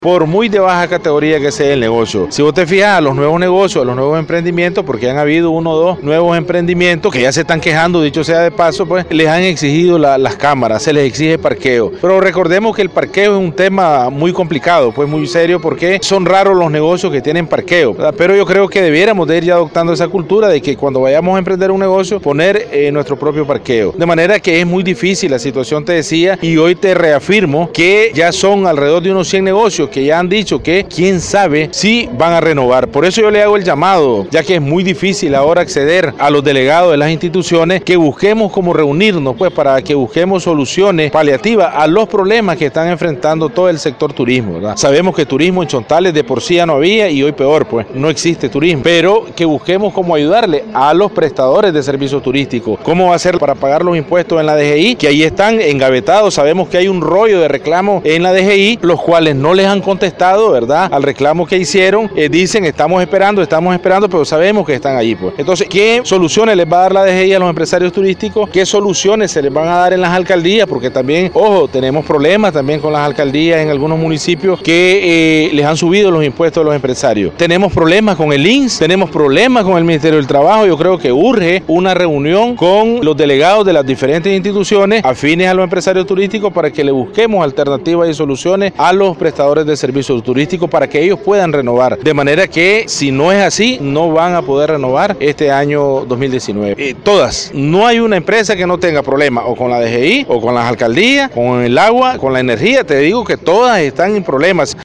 por muy de baja categoría que sea el negocio. Si vos te fijas a los nuevos negocios, a los nuevos emprendimientos, porque han habido uno o dos nuevos emprendimientos que ya se están quejando, dicho sea de paso, pues les han exigido las cámaras, se les exige parqueo. Pero recordemos que el parqueo es un tema muy complicado, pues muy serio, porque son raros los negocios que tienen parqueo, ¿verdad? Pero yo creo que debiéramos de ir ya adoptando esa cultura de que cuando vayamos a emprender un negocio, poner nuestro propio parqueo. De manera que es muy difícil la situación, te decía, y hoy te reafirmo que ya son alrededor de unos 100 negocios que ya han dicho que quién sabe si van a renovar. Por eso yo le hago el llamado, ya que es muy difícil ahora acceder a los delegados de las instituciones, que busquemos cómo reunirnos, pues para que busquemos soluciones paliativas a los problemas que están enfrentando todo el sector turismo, ¿verdad? Sabemos que turismo en Chontales de por sí ya no había y hoy peor, pues no existe turismo, pero que busquemos cómo ayudarle a los prestadores de servicios turísticos. ¿Cómo va a ser para pagar los impuestos en la DGI? Que ahí están engavetados. Sabemos que hay un rollo de reclamos en la DGI, los cuales no les han contestado, ¿verdad?, al reclamo que hicieron. Dicen estamos esperando, pero sabemos que están allí, pues. Entonces, ¿qué soluciones les va a dar la DGI a los empresarios turísticos? ¿Qué soluciones se les van a dar en las alcaldías? Porque también, ojo, tenemos problemas también con las alcaldías en algunos municipios que les han subido los impuestos a los empresarios. Tenemos problemas con el INS, tenemos problemas con el Ministerio del Trabajo. Yo creo que urge una reunión con los delegados de las diferentes instituciones afines a los empresarios turísticos para que le busquemos alternativas y soluciones a los prestadores de servicios turísticos para que ellos puedan renovar. De manera que si no es así, no van a poder renovar este año 2019. Todas. No hay una empresa que no tenga problemas o con la DGI o con las alcaldías, con el agua, con la energía. Te digo que todas están en problemas.